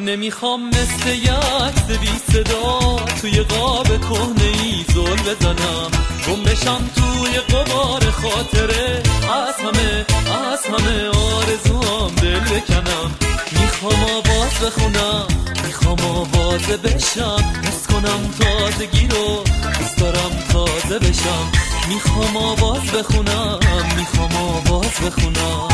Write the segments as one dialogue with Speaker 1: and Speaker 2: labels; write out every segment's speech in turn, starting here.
Speaker 1: نمیخوام مثل یک بی صدا توی قاب کهنه‌ای زل بزنم، گم بشم توی غبار خاطره، از همه آرزوام دل بکنم. میخوام آواز بخونم، میخوام آوازه بشم، حس کنم تازگی رو، دوست دارم تازه بشم. میخوام آواز بخونم، میخوام آواز بخونم.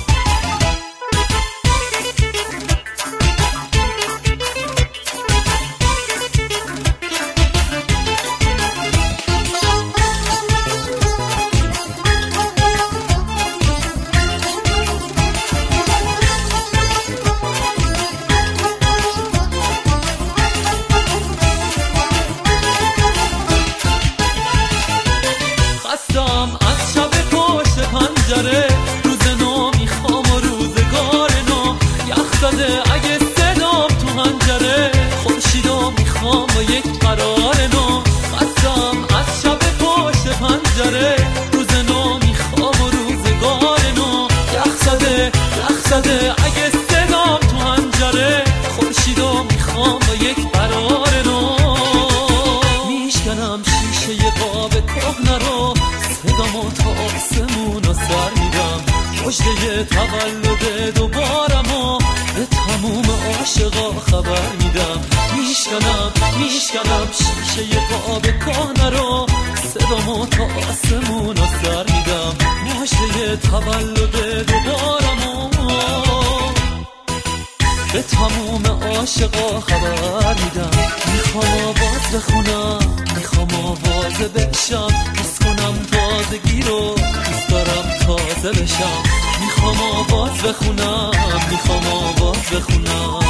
Speaker 1: از شب پشت پنجره، روز نو میخوام و روزگار نو، یخ زده اگه صدام تو هنجره، خورشیدو میخوام و یک قرار نو. خستم از شب پشت پنجره، روز نو میخوام و روزگار نو، یخ زده اگه صدام تو هنجره، خورشیدو میخوام و یک قرار نو. میشکنم شیشه قاب کهنه رو، صدامو تا آسمون و سر میدم، مژده تولد دوبارمو به تموم عاشقا خبر میدم. میشکنم شیشه قاب کهنه رو، صدامو تا آسمون و سر میدم، مژده تولد دوبارمو به تموم عاشقا خبر میدم. میخوام آواز بخونم، میخوام آوازه بشم، حس کنم تازگی رو، دوست دارم تازه بشم. میخوام آواز بخونم، میخوام آواز بخونم.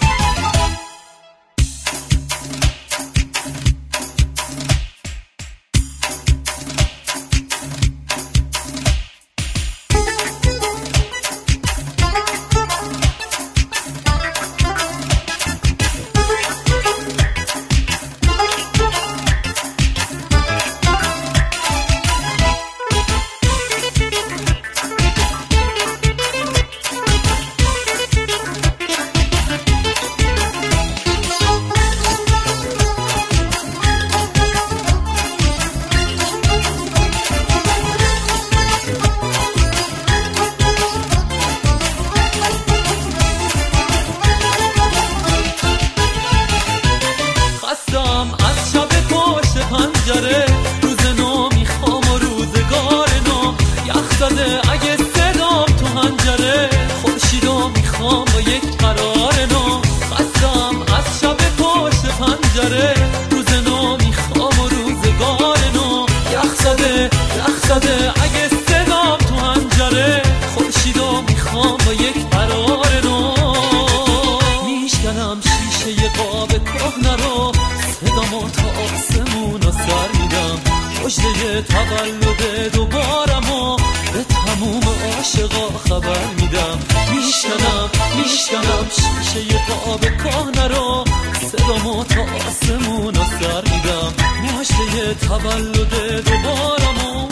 Speaker 1: از شب پشت پنجره، روز نو میخوام و روزگار نو، یخ زده اگه صدام تو هنجره، خورشیدو میخوام و یک قرار نو. خستم از شب پشت پنجره، روز نو میخوام و روزگار نو، یخ زده اگه صدام تو هنجره، خورشیدو میخوام و یک قرار نو. میشکنم شیشه قاب کهنه رو، صدامو تا آسمون و سر میدم، مژده تولد دوبارمو به تموم عاشقا خبر میدم. میشکنم شیشه قاب کهنه رو، صدامو تا آسمون و سر میدم، مژده تولد دوبارمو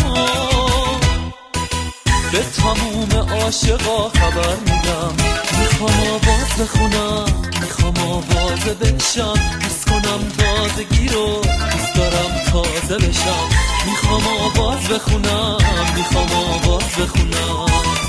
Speaker 1: به تموم عاشقا خبر میدم. میخوام آواز بخونم، میخوام آوازه بشم، حس کنم تازگی رو، دوست دارم تازه بشم. میخوام آواز بخونم، میخوام آواز بخونم.